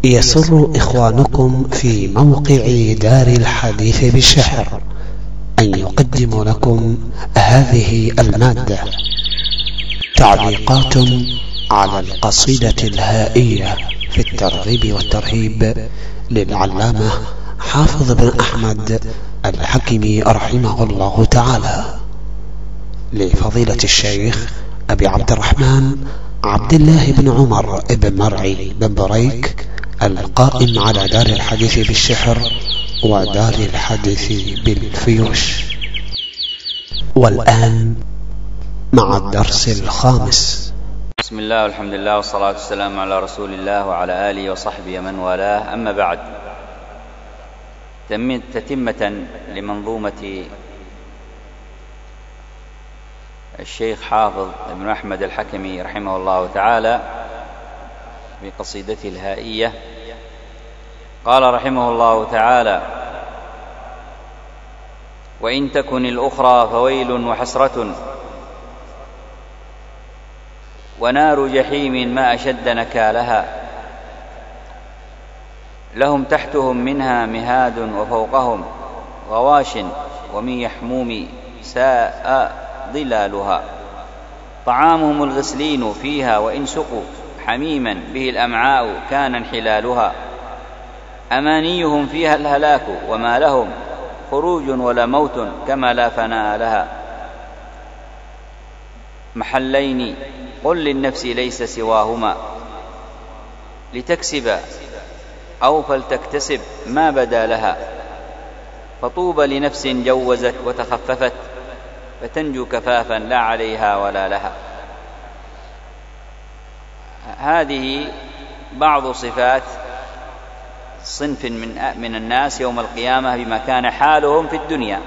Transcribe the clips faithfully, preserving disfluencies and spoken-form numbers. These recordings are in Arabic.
يسر إخوانكم في موقع دار الحديث بالشعر أن يقدم لكم هذه المادة: تعليقات على القصيدة الهائية في الترغيب والترهيب للعلامة حافظ بن أحمد الحكمي رحمه الله تعالى، لفضيلة الشيخ أبي عبد الرحمن عبد الله بن عمر بن مرعي بن بريك، القائم على دار الحديث بالشعر ودار الحديث بالفيوش. والآن مع الدرس الخامس. بسم الله والحمد لله والصلاة والسلام على رسول الله وعلى آله وصحبه من والاه، أما بعد، تتمة لمنظومة الشيخ حافظ بن أحمد الحكمي رحمه الله تعالى بقصيدته الهائية، قال رحمه الله تعالى: وإن تكن الأخرى فويل وحسرة، ونار جحيم ما أشد نكالها، لهم تحتهم منها مهاد وفوقهم غواش، ومن يحموم ساء ظلالها، طعامهم الغسلين فيها وإن سقوا حميما به الأمعاء كان انحلالها، أمانيهم فيها الهلاك وما لهم خروج ولا موت كما لا فناء لها، محلين قل للنفس ليس سواهما، لتكسب أو فلتكتسب ما بدا لها، فطوبى لنفس جوزت وتخففت، فتنجو كفافا لا عليها ولا لها. هذه بعض صفات صنف من من الناس يوم القيامة بما كان حالهم في الدنيا.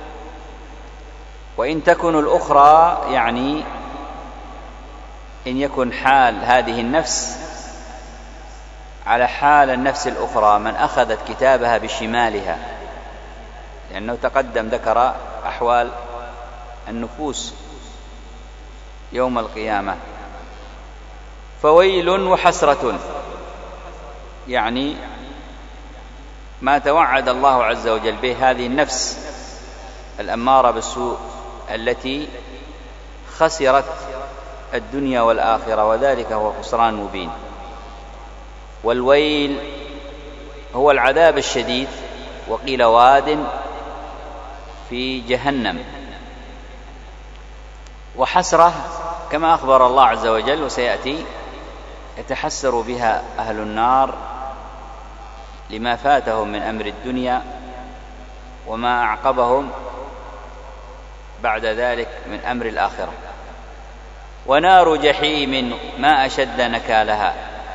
وإن تكن الأخرى يعني إن يكن حال هذه النفس على حال النفس الأخرى من أخذت كتابها بشمالها، لأنه تقدم ذكر أحوال النفوس يوم القيامة. فويل وحسرة يعني ما توعد الله عز وجل به هذه النفس الأمارة بالسوء التي خسرت الدنيا والآخرة، وذلك هو خسران مبين. والويل هو العذاب الشديد، وقيل واد في جهنم. وحسرة كما أخبر الله عز وجل وسيأتي يتحسر بها أهل النار لما فاتهم من أمر الدنيا وما أعقبهم بعد ذلك من أمر الآخرة. ونار جحيم ما أشد نكالها،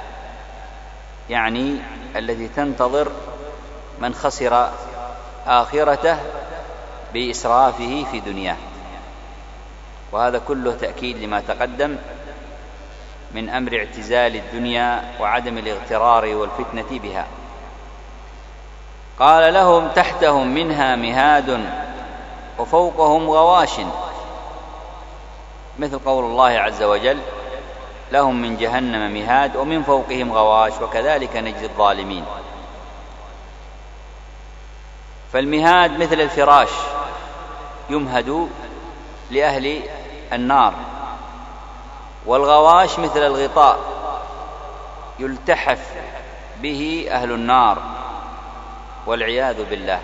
يعني التي تنتظر من خسر آخرته بإسرافه في دنياه. وهذا كله تأكيد لما تقدم من أمر اعتزال الدنيا وعدم الاغترار والفتنة بها. قال: لهم تحتهم منها مهاد وفوقهم غواش، مثل قول الله عز وجل: لهم من جهنم مهاد ومن فوقهم غواش وكذلك نجزي الظالمين. فالمهاد مثل الفراش يمهد لأهل النار، والغواش مثل الغطاء يلتحف به أهل النار والعياذ بالله.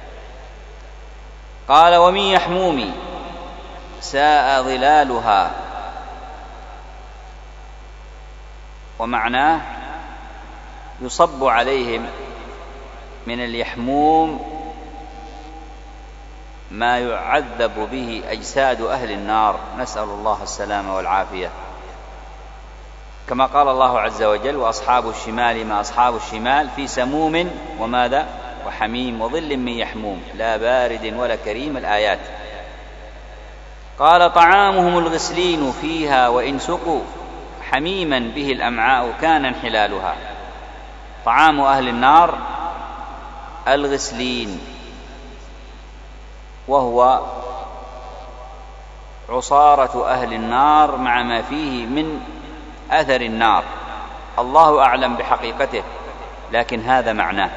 قال: ومن يحموم ساء ظلالها، ومعناه يصب عليهم من اليحموم ما يعذب به أجساد أهل النار، نسأل الله السلامة والعافية. كما قال الله عز وجل: وأصحاب الشمال ما أصحاب الشمال في سموم وماذا وحميم وظل من يحموم لا بارد ولا كريم، الآيات. قال: طعامهم الغسلين فيها وإن سقوا حميما به الأمعاء كان انحلالها. طعام أهل النار الغسلين، وهو عصارة أهل النار مع ما فيه من أثر النار، الله أعلم بحقيقته، لكن هذا معناه،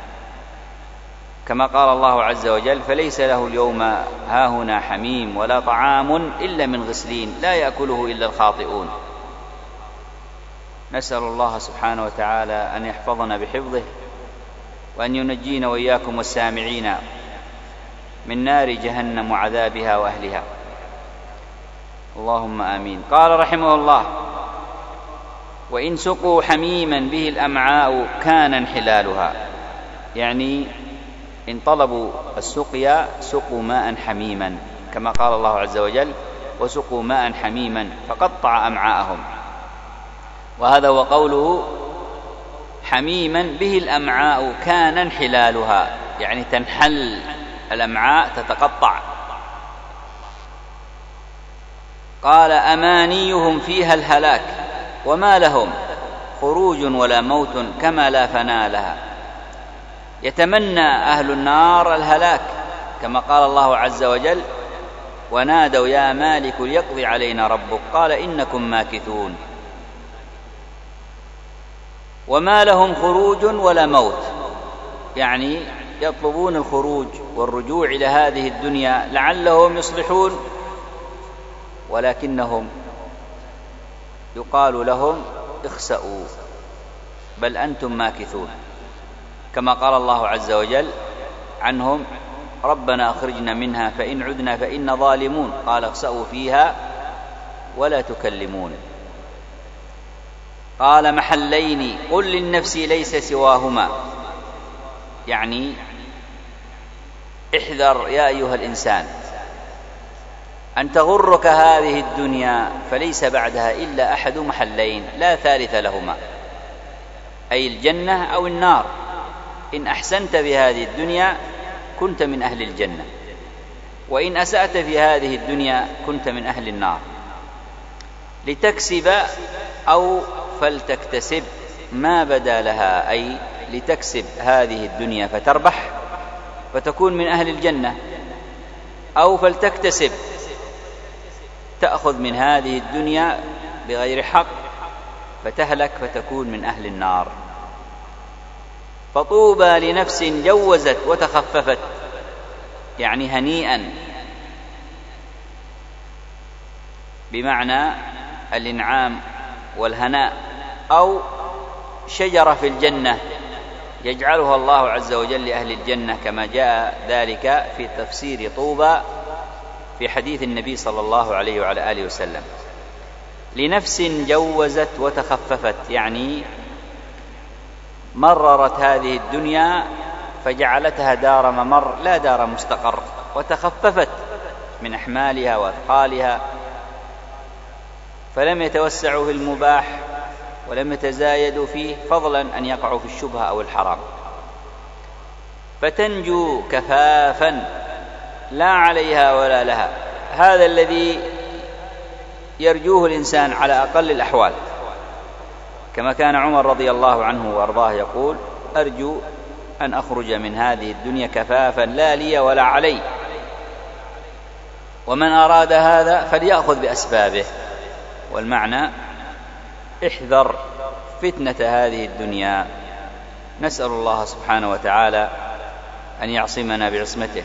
كما قال الله عز وجل: فليس له اليوم هاهنا حميم ولا طعام إلا من غسلين لا يأكله إلا الخاطئون. نسأل الله سبحانه وتعالى أن يحفظنا بحفظه، وأن ينجينا وإياكم والسامعين من نار جهنم وعذابها وأهلها، اللهم آمين. قال رحمه الله: وإن سقوا حميما به الأمعاء كان انحلالها، يعني إن طلبوا السقيا سقوا ماء حميما، كما قال الله عز وجل: وسقوا ماء حميما فقطع أمعاءهم. وهذا هو قوله حميما به الأمعاء كان انحلالها، يعني تنحل الأمعاء تتقطع. قال: أمانيهم فيها الهلاك وما لهم خروج ولا موت كما لا فناء لها. يتمنى أهل النار الهلاك، كما قال الله عز وجل: ونادوا يا مالك ليقضي علينا ربك قال إنكم ماكثون. وما لهم خروج ولا موت، يعني يطلبون الخروج والرجوع إلى هذه الدنيا لعلهم يصلحون، ولكنهم يقال لهم اخسأوا بل أنتم ماكثون، كما قال الله عز وجل عنهم: ربنا أخرجنا منها فإن عدنا فإنا ظالمون قال اخسأوا فيها ولا تكلمون. قال: محلين قل للنفس ليس سواهما، يعني احذر يا أيها الإنسان أن تغرك هذه الدنيا، فليس بعدها إلا أحد محلين لا ثالث لهما، أي الجنة أو النار. إن أحسنت في هذه الدنيا كنت من أهل الجنة، وإن أسأت في هذه الدنيا كنت من أهل النار. لتكسب أو فلتكتسب ما بدا لها، أي لتكسب هذه الدنيا فتربح فتكون من أهل الجنة، أو فلتكتسب تأخذ من هذه الدنيا بغير حق فتهلك فتكون من أهل النار. فطوبى لنفس جوزت وتخففت، يعني هنيئا، بمعنى الإنعام والهناء، أو شجرة في الجنة يجعلها الله عز وجل لأهل الجنة، كما جاء ذلك في تفسير طوبى في حديث النبي صلى الله عليه وعلى آله وسلم. لنفس جوزت وتخففت، يعني مررت هذه الدنيا فجعلتها دار ممر لا دار مستقر، وتخففت من أحمالها وأثقالها، فلم يتوسعوا في المباح ولم يتزايدوا فيه، فضلا أن يقعوا في الشبهة أو الحرام. فتنجو كفافا لا عليها ولا لها، هذا الذي يرجوه الإنسان على أقل الأحوال، كما كان عمر رضي الله عنه وأرضاه يقول: أرجو أن أخرج من هذه الدنيا كفافا لا لي ولا علي. ومن أراد هذا فليأخذ بأسبابه. والمعنى: احذر فتنة هذه الدنيا. نسأل الله سبحانه وتعالى أن يعصمنا بعصمته،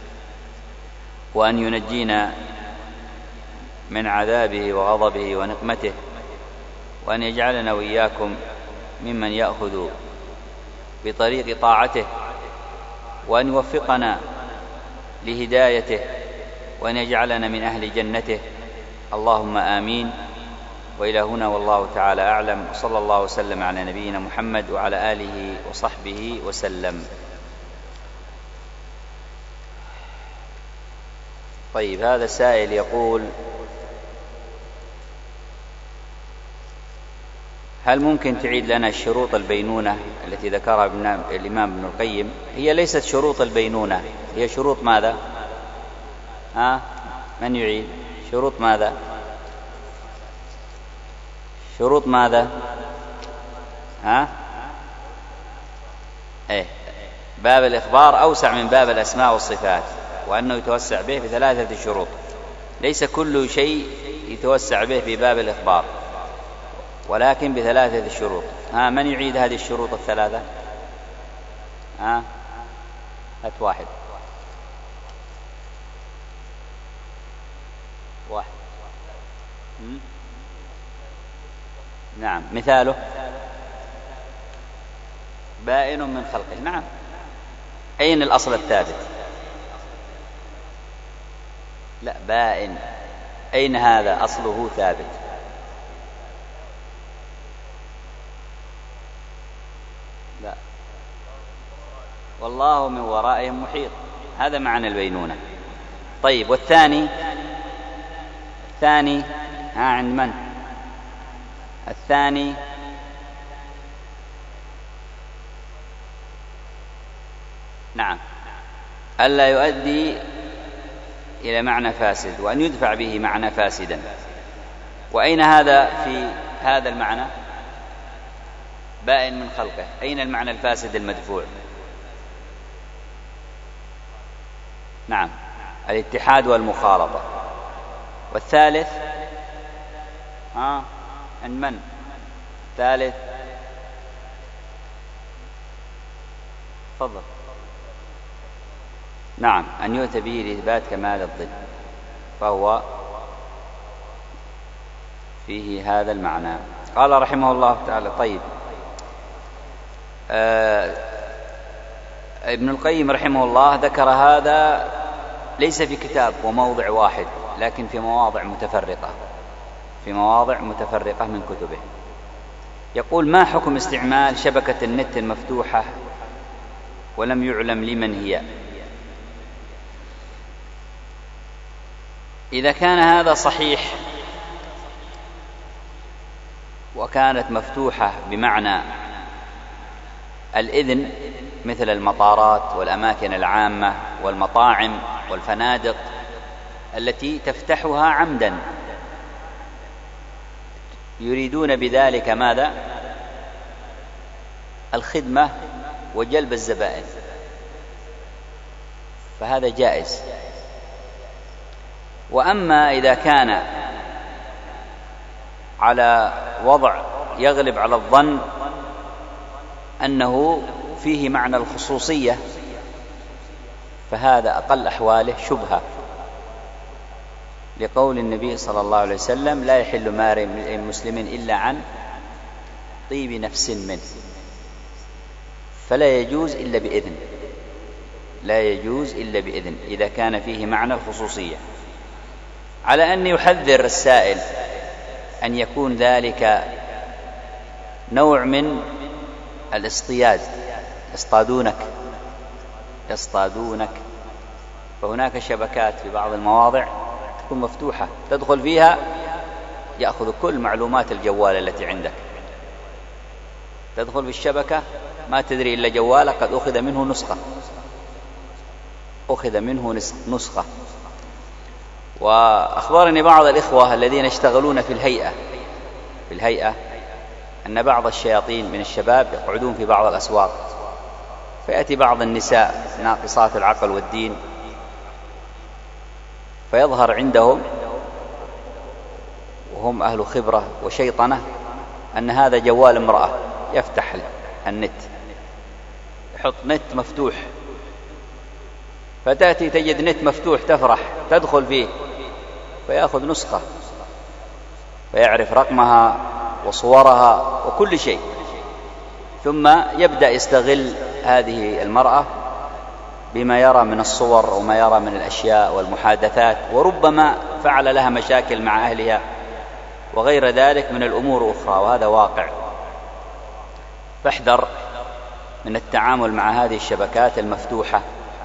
وأن ينجينا من عذابه وغضبه ونقمته، وأن يجعلنا وإياكم ممن يأخذ بطريق طاعته، وأن يوفقنا لهدايته، وأن يجعلنا من أهل جنته، اللهم آمين. وإلى هنا والله تعالى أعلم، وصلى الله وسلم على نبينا محمد وعلى آله وصحبه وسلم. طيب، هذا سائل يقول: هل ممكن تعيد لنا شروط البينونة التي ذكرها الإمام ابن القيم؟ هي ليست شروط البينونة، هي شروط ماذا؟ ها؟ من يعيد؟ شروط ماذا؟ شروط ماذا؟ ها؟ إيه، باب الإخبار أوسع من باب الأسماء والصفات، وأنه يتوسع به بثلاثة شروط، ليس كل شيء يتوسع به في باب الإخبار، ولكن بثلاثة شروط. ها من يعيد هذه الشروط الثلاثة؟ ها هات واحد واحد م? نعم. مثاله بائن من خلقه. نعم. أين الأصل الثابت؟ لا، بائن أين هذا أصله ثابت؟ لا، والله من ورائهم محيط، هذا معنى البينونة. طيب والثاني؟ الثاني ها عند من؟ الثاني نعم ألا يؤدي إلى معنى فاسد وأن يدفع به معنى فاسدا. وأين هذا في هذا المعنى؟ بائن من خلقه. أين المعنى الفاسد المدفوع؟ نعم الاتحاد والمخالطة. والثالث ها عند من؟ الثالث تفضل. نعم أن يؤتى به لإثبات كمال الضد، فهو فيه هذا المعنى. قال رحمه الله تعالى. طيب آه ابن القيم رحمه الله ذكر هذا ليس في كتاب وموضع واحد، لكن في مواضع متفرقة في مواضع متفرقة من كتبه. يقول: ما حكم استعمال شبكة النت المفتوحة ولم يعلم لمن هي؟ إذا كان هذا صحيح وكانت مفتوحة بمعنى الإذن، مثل المطارات والأماكن العامة والمطاعم والفنادق التي تفتحها عمدا، يريدون بذلك ماذا؟ الخدمة وجلب الزبائن، فهذا جائز. وأما إذا كان على وضع يغلب على الظن أنه فيه معنى الخصوصية، فهذا أقل أحواله شبهة، لقول النبي صلى الله عليه وسلم: لا يحل مال مسلم إلا عن طيب نفس منه، فلا يجوز إلا بإذن لا يجوز إلا بإذن إذا كان فيه معنى الخصوصية، على أن يحذر السائل أن يكون ذلك نوع من الاصطياد، يصطادونك يصطادونك فهناك شبكات في بعض المواضع تكون مفتوحة، تدخل فيها يأخذ كل معلومات الجوال التي عندك، تدخل في الشبكة ما تدري إلا جوالك قد أخذ منه نسخة أخذ منه نسخة وأخبرني بعض الإخوة الذين يشتغلون في الهيئة في الهيئة أن بعض الشياطين من الشباب يقعدون في بعض الأسواق، فيأتي بعض النساء ناقصات العقل والدين، فيظهر عندهم وهم أهل خبرة وشيطنة أن هذا جوال امرأة، يفتح النت يحط نت مفتوح، فتأتي تجد نت مفتوح تفرح، تدخل فيه فيأخذ نسخة فيعرف رقمها وصورها وكل شيء، ثم يبدأ يستغل هذه المرأة بما يرى من الصور وما يرى من الأشياء والمحادثات، وربما فعل لها مشاكل مع أهلها وغير ذلك من الأمور أخرى، وهذا واقع. فاحذر من التعامل مع هذه الشبكات المفتوحة.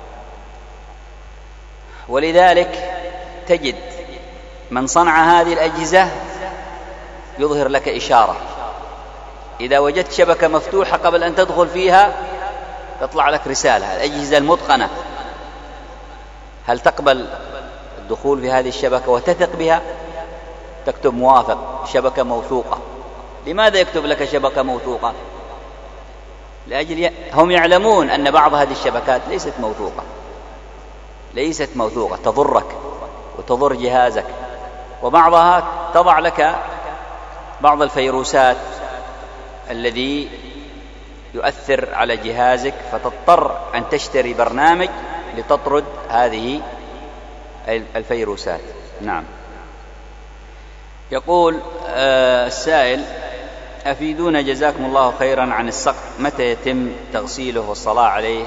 ولذلك تجد من صنع هذه الأجهزة يظهر لك إشارة، إذا وجدت شبكة مفتوحة قبل أن تدخل فيها تطلع لك رسالة: الأجهزة المتقنة هل تقبل الدخول في هذه الشبكة وتثق بها؟ تكتب موافق، شبكة موثوقة. لماذا يكتب لك شبكة موثوقة؟ لأجل هم يعلمون أن بعض هذه الشبكات ليست موثوقة ليست موثوقة تضرك وتضر الذي يؤثر على جهازك، فتضطر أن تشتري برنامج لتطرد هذه الفيروسات. نعم. يقول السائل: أفيدونا جزاكم الله خيرا عن السقط، متى يتم تغسيله والصلاة عليه؟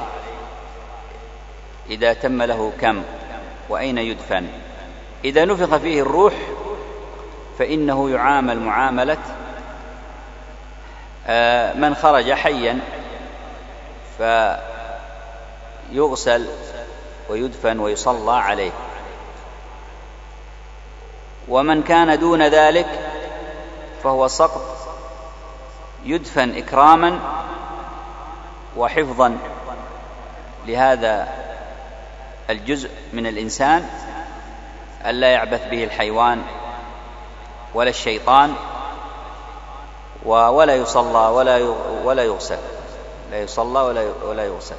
إذا تم له كم؟ وأين يدفن؟ إذا نفخ فيه الروح فإنه يعامل معاملة من خرج حيا، فيغسل ويدفن ويصلى عليه. ومن كان دون ذلك فهو سقط يدفن إكراما وحفظا لهذا الجزء من الإنسان، ألا يعبث به الحيوان ولا الشيطان، ولا يصلى ولا ولا يغسل، لا يصلى ولا ولا يغسل.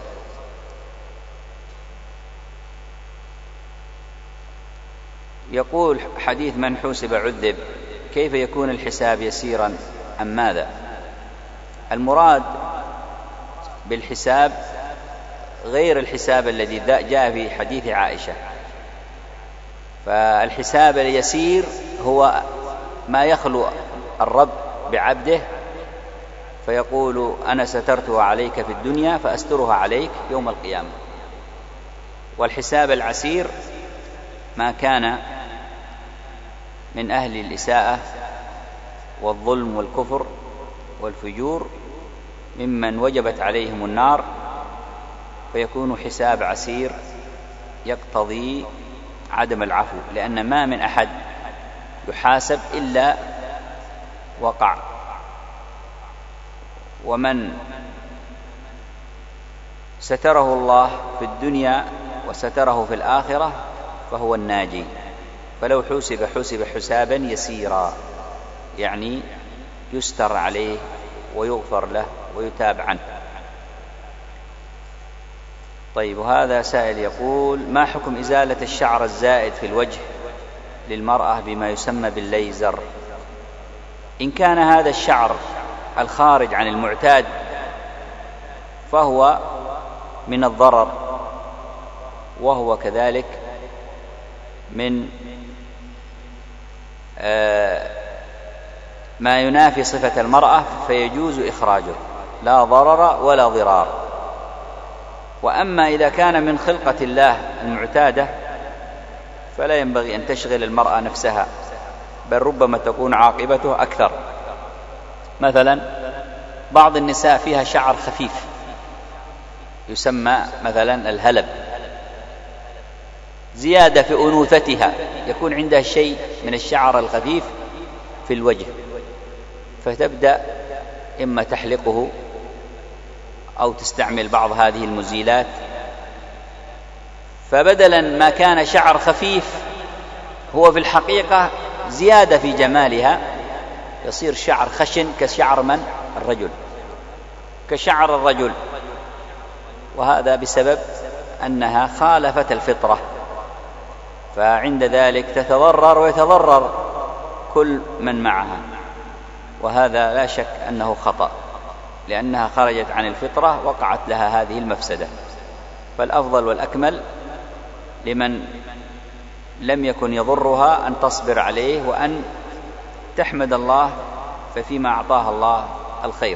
يقول: حديث من حوسب عذب، كيف يكون الحساب يسيرا أم ماذا؟ المراد بالحساب غير الحساب الذي جاء في حديث عائشة. فالحساب اليسير هو ما يخلو الرب بعبده فيقول: أنا سترتها عليك في الدنيا فأسترها عليك يوم القيامة. والحساب العسير ما كان من أهل الإساءة والظلم والكفر والفجور ممن وجبت عليهم النار، فيكون حساب عسير يقتضي عدم العفو، لأن ما من أحد يحاسب إلا وقع. ومن ستره الله في الدنيا وستره في الآخرة فهو الناجي. فلو حسب حسب حسابا يسيرا، يعني يستر عليه ويغفر له ويتاب عنه. طيب، وهذا سائل يقول: ما حكم إزالة الشعر الزائد في الوجه للمرأة بما يسمى بالليزر؟ إن كان هذا الشعر الخارج عن المعتاد فهو من الضرر، وهو كذلك من ما ينافي صفة المرأة، فيجوز إخراجه، لا ضرر ولا ضرار. وأما إذا كان من خلقة الله المعتادة فلا ينبغي أن تشغل المرأة نفسها، بل ربما تكون عاقبته أكثر. مثلا بعض النساء فيها شعر خفيف يسمى مثلا الهلب، زيادة في أنوثتها، يكون عندها شيء من الشعر الخفيف في الوجه، فتبدأ إما تحلقه أو تستعمل بعض هذه المزيلات، فبدلا ما كان شعر خفيف هو في الحقيقة زيادة في جمالها، يصير شعر خشن كشعر من؟ الرجل، كشعر الرجل. وهذا بسبب أنها خالفت الفطرة، فعند ذلك تتضرر ويتضرر كل من معها، وهذا لا شك أنه خطأ، لأنها خرجت عن الفطرة وقعت لها هذه المفسدة. فالأفضل والأكمل لمن لم يكن يضرها أن تصبر عليه وأن تحمد الله ففيما أعطاها الله الخير.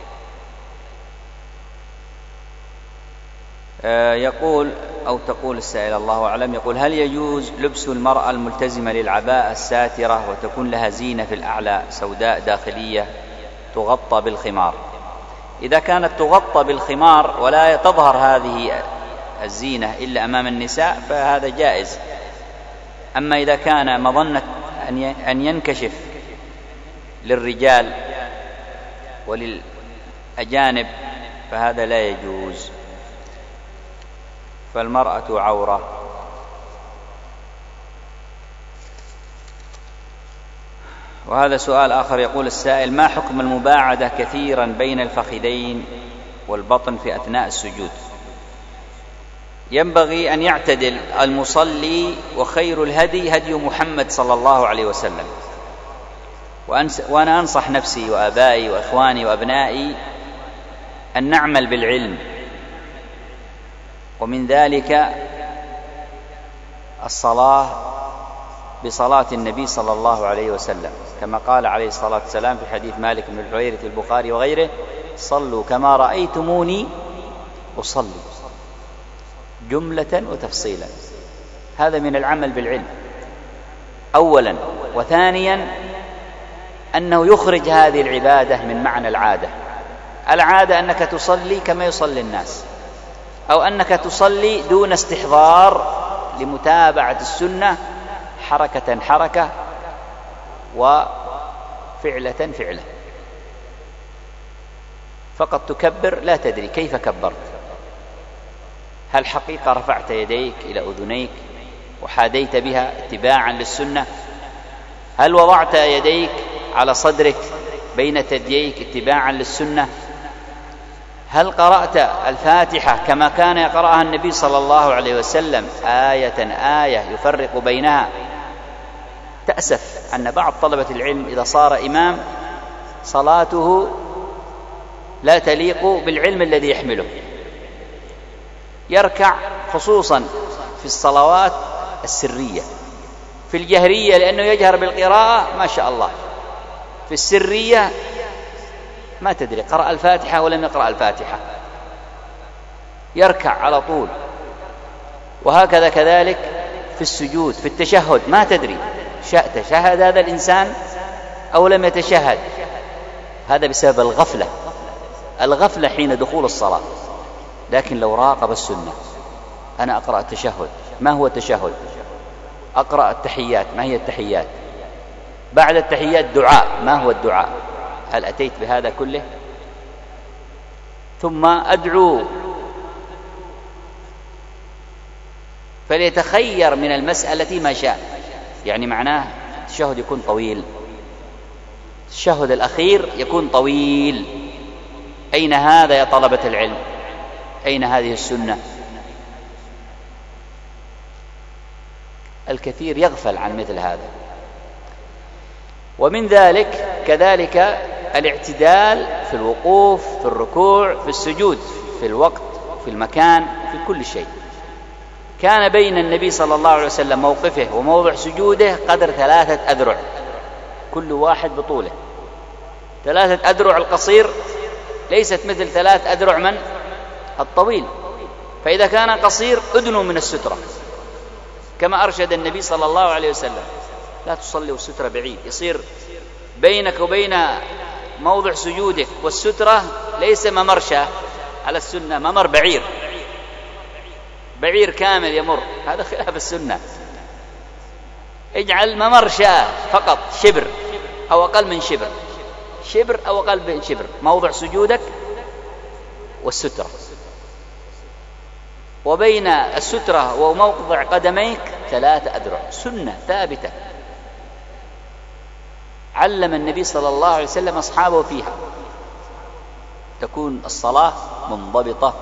يقول أو تقول السائل الله أعلم، يقول: هل يجوز لبس المرأة الملتزمة للعباءة الساترة وتكون لها زينة في الأعلى سوداء داخلية تغطى بالخمار؟ إذا كانت تغطى بالخمار ولا تظهر هذه الزينة إلا أمام النساء فهذا جائز. أما إذا كان مظنة أن ينكشف للرجال وللأجانب فهذا لا يجوز، فالمرأة عورة. وهذا سؤال آخر، يقول السائل: ما حكم المباعدة كثيرا بين الفخذين والبطن في أثناء السجود؟ ينبغي أن يعتدل المصلي، وخير الهدي هدي محمد صلى الله عليه وسلم. وأنا أنصح نفسي وآبائي وإخواني وأبنائي أن نعمل بالعلم، ومن ذلك الصلاة بصلاة النبي صلى الله عليه وسلم، كما قال عليه الصلاة والسلام في حديث مالك بن الحويرث في البخاري وغيره: صلوا كما رأيتموني أصلي، جملة وتفصيلا. هذا من العمل بالعلم أولا. وثانيا أنه يخرج هذه العبادة من معنى العادة. العادة أنك تصلي كما يصلي الناس، أو أنك تصلي دون استحضار لمتابعة السنة، حركة حركة وفعلة فعلة، فقط تكبر لا تدري كيف كبرت. هل حقيقة رفعت يديك إلى أذنيك وحاديت بها اتباعا للسنة؟ هل وضعت يديك على صدرك بين ثدييك اتباعا للسنة؟ هل قرأت الفاتحة كما كان يقرأها النبي صلى الله عليه وسلم آية آية يفرق بينها؟ تأسف أن بعض طلبة العلم إذا صار إمام صلاته لا تليق بالعلم الذي يحمله، يركع خصوصا في الصلوات السرية، في الجهرية لأنه يجهر بالقراءة ما شاء الله، في السرية ما تدري قرأ الفاتحة ولم يقرأ الفاتحة، يركع على طول. وهكذا كذلك في السجود، في التشهد ما تدري تشهد هذا الإنسان أو لم يتشهد. هذا بسبب الغفلة، الغفلة حين دخول الصلاة. لكن لو راقب السنة، أنا أقرأ التشهد، ما هو التشهد؟ أقرأ التحيات، ما هي التحيات؟ بعد التحيات دعاء، ما هو الدعاء؟ هل أتيت بهذا كله؟ ثم أدعو، فليتخير من المسألة ما شاء. يعني معناه التشهد يكون طويل، التشهد الأخير يكون طويل. أين هذا يا طلبة العلم؟ أين هذه السنة؟ الكثير يغفل عن مثل هذا. ومن ذلك كذلك الاعتدال في الوقوف، في الركوع، في السجود، في الوقت، في المكان، في كل شيء. كان بين النبي صلى الله عليه وسلم موقفه وموضع سجوده قدر ثلاثة أذرع، كل واحد بطوله. ثلاثة أذرع القصير ليست مثل ثلاث أذرع من الطويل. فإذا كان قصير أدنوا من السترة، كما أرشد النبي صلى الله عليه وسلم: لا تصلي والسترة بعيد. يصير بينك وبين موضع سجودك والسترة ليس ممرشة على السنة، ممر بعير، بعير كامل يمر، هذا خلاف السنة. اجعل ممرشة فقط، شبر أو أقل من شبر، شبر أو أقل من شبر، موضع سجودك والسترة، وبين السترة وموضع قدميك ثلاثة أذرع، سنة ثابتة علم النبي صلى الله عليه وسلم أصحابه فيها. تكون الصلاة منضبطة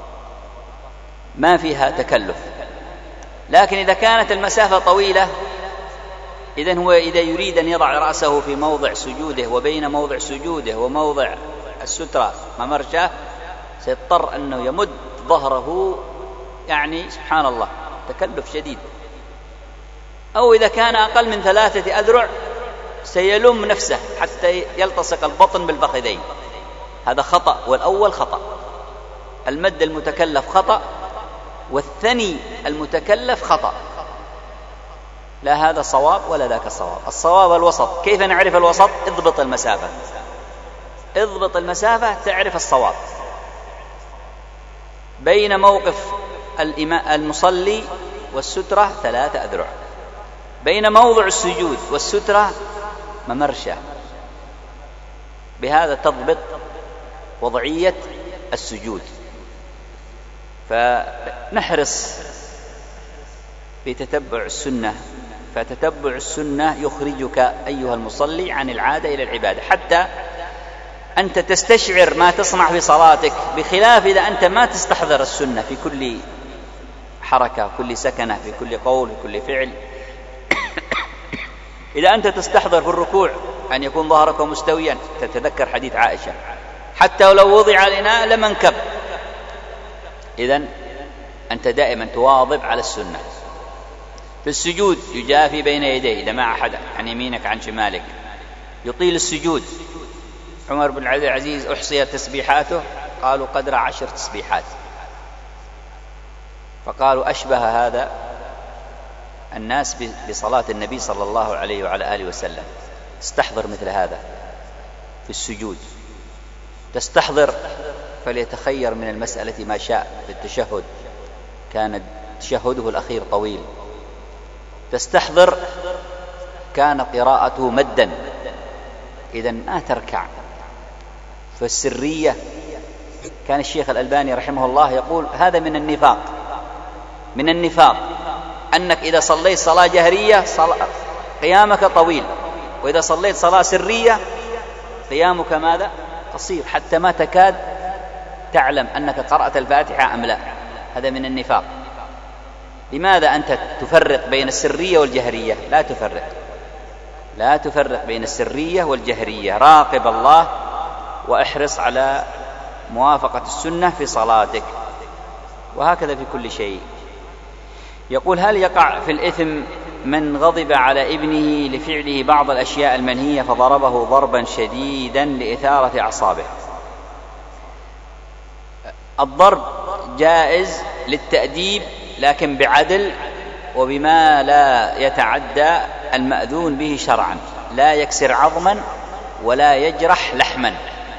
ما فيها تكلف. لكن إذا كانت المسافة طويلة، إذن هو إذا يريد أن يضع رأسه في موضع سجوده وبين موضع سجوده وموضع السترة ممرشة، سيضطر أنه يمد ظهره، يعني سبحان الله تكلف شديد. أو إذا كان أقل من ثلاثة أذرع سيلم نفسه حتى يلتصق البطن بالفخذين، هذا خطأ، والأول خطأ. المد المتكلف خطأ، والثاني المتكلف خطأ. لا هذا صواب ولا ذاك صواب. الصواب الوسط. كيف نعرف الوسط؟ اضبط المسافة، اضبط المسافة تعرف الصواب. بين موقف المصلي والسترة ثلاثة أذرع، بين موضع السجود والسترة ممرشة. بهذا تضبط وضعية السجود. فنحرص بتتبع السنة، فتتبع السنة يخرجك أيها المصلي عن العادة إلى العبادة، حتى أنت تستشعر ما تصنع في صلاتك، بخلاف إذا أنت ما تستحضر السنة في كل حركة، كل سكنة، في كل قول، في كل فعل. إذا أنت تستحضر في الركوع أن يكون ظهرك مستويا، تتذكر حديث عائشة، حتى ولو وضع الإناء لم انكب. إذن أنت دائما تواظب على السنة. في السجود يجافي بين يديه إذا ما أحد عن يمينك عن شمالك، يطيل السجود. عمر بن عبد العزيز أحصي تسبيحاته، قالوا قدر عشر تسبيحات، فقالوا أشبه هذا الناس بصلاة النبي صلى الله عليه وعلى آله وسلم. تستحضر مثل هذا في السجود، تستحضر فليتخير من المسألة ما شاء. في التشهد كان تشهده الأخير طويل، تستحضر كان قراءته مدا، إذن ما تركع. فالسرية كان الشيخ الألباني رحمه الله يقول هذا من النفاق، من النفاق أنك إذا صليت صلاة جهرية صلاة قيامك طويل، وإذا صليت صلاة سرية قيامك ماذا؟ قصير، حتى ما تكاد تعلم أنك قرأت الفاتحة أم لا. هذا من النفاق. لماذا أنت تفرق بين السرية والجهرية؟ لا تفرق، لا تفرق بين السرية والجهرية. راقب الله واحرص على موافقة السنة في صلاتك، وهكذا في كل شيء. يقول هل يقع في الإثم من غضب على ابنه لفعله بعض الأشياء المنهية فضربه ضربا شديدا لإثارة أعصابه؟ الضرب جائز للتأديب، لكن بعدل وبما لا يتعدى المأذون به شرعا، لا يكسر عظما ولا يجرح لحما،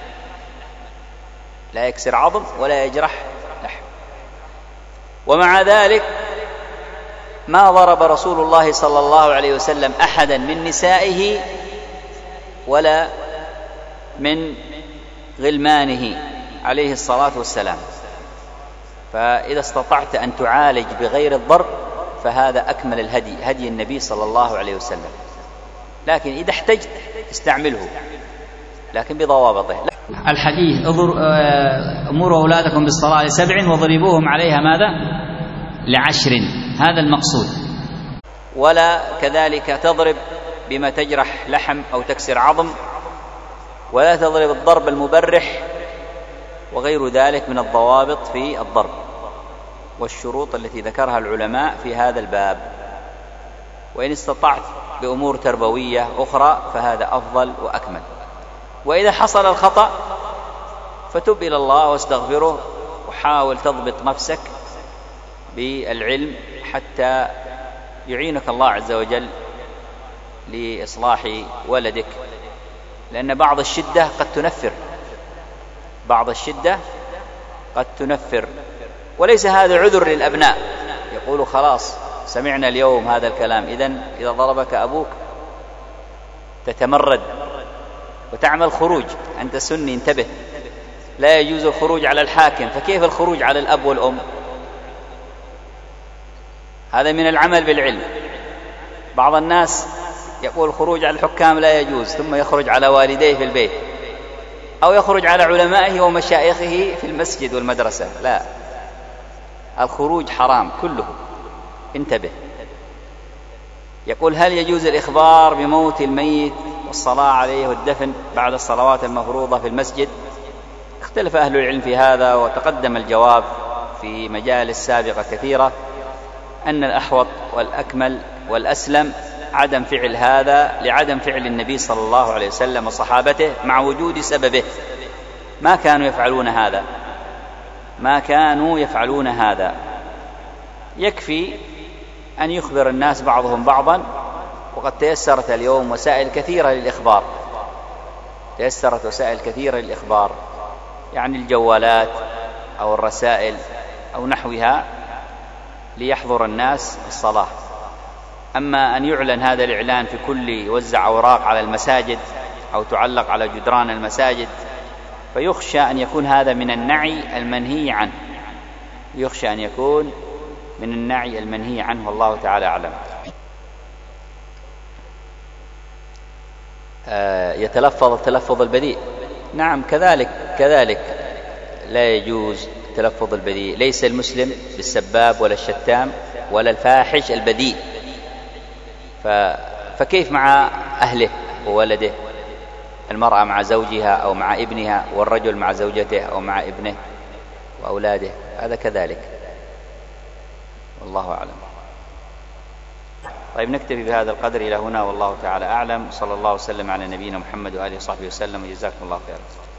لا يكسر عظم ولا يجرح لحم. ومع ذلك ما ضرب رسول الله صلى الله عليه وسلم أحدا من نسائه ولا من غلمانه عليه الصلاة والسلام. فإذا استطعت أن تعالج بغير الضرب فهذا أكمل الهدي، هدي النبي صلى الله عليه وسلم. لكن إذا احتجت استعمله، لكن بضوابطه. الحديث أمروا أولادكم بالصلاة لسبع وضربوهم عليها ماذا؟ لعشر، هذا المقصود. ولا كذلك تضرب بما تجرح لحم أو تكسر عظم، ولا تضرب الضرب المبرح وغير ذلك من الضوابط في الضرب والشروط التي ذكرها العلماء في هذا الباب. وإن استطعت بأمور تربوية أخرى فهذا أفضل وأكمل. وإذا حصل الخطأ فتب إلى الله واستغفره، وحاول تضبط نفسك بالعلم حتى يعينك الله عز وجل لإصلاح ولدك، لأن بعض الشدة قد تنفر، بعض الشدة قد تنفر. وليس هذا عذر للأبناء يقولوا خلاص سمعنا اليوم هذا الكلام، إذن إذا ضربك أبوك تتمرد وتعمل خروج. أنت سني انتبه، لا يجوز الخروج على الحاكم، فكيف الخروج على الأب والأم؟ هذا من العمل بالعلم. بعض الناس يقول الخروج على الحكام لا يجوز، ثم يخرج على والديه في البيت أو يخرج على علمائه ومشايخه في المسجد والمدرسة. لا، الخروج حرام كله، انتبه. يقول هل يجوز الإخبار بموت الميت والصلاة عليه والدفن بعد الصلوات المفروضة في المسجد؟ اختلف أهل العلم في هذا، وتقدم الجواب في مجالس سابقة كثيرة أن الأحوط والأكمل والأسلم عدم فعل هذا، لعدم فعل النبي صلى الله عليه وسلم وصحابته مع وجود سببه. ما كانوا يفعلون هذا، ما كانوا يفعلون هذا. يكفي أن يخبر الناس بعضهم بعضا، وقد تيسرت اليوم وسائل كثيرة للإخبار، تيسرت وسائل كثيرة للإخبار، يعني الجوالات أو الرسائل أو نحوها، ليحضر الناس الصلاة. أما أن يعلن هذا الإعلان في كل يوزع أوراق على المساجد أو تعلق على جدران المساجد، فيخشى أن يكون هذا من النعي المنهي عنه، يخشى أن يكون من النعي المنهي عنه، والله تعالى أعلم. آه يتلفظ التلفظ البذيء، نعم كذلك كذلك لا يجوز التلفظ البذيء. ليس المسلم بالسباب ولا الشتام ولا الفاحش البذيء، فكيف مع أهله وولده المرأة مع زوجها أو مع ابنها، والرجل مع زوجته أو مع ابنه وأولاده، هذا كذلك، والله أعلم. طيب نكتفي بهذا القدر إلى هنا، والله تعالى أعلم. صلى الله وسلم على نبينا محمد وآله وصحبه وسلم، وجزاكم الله خيرا.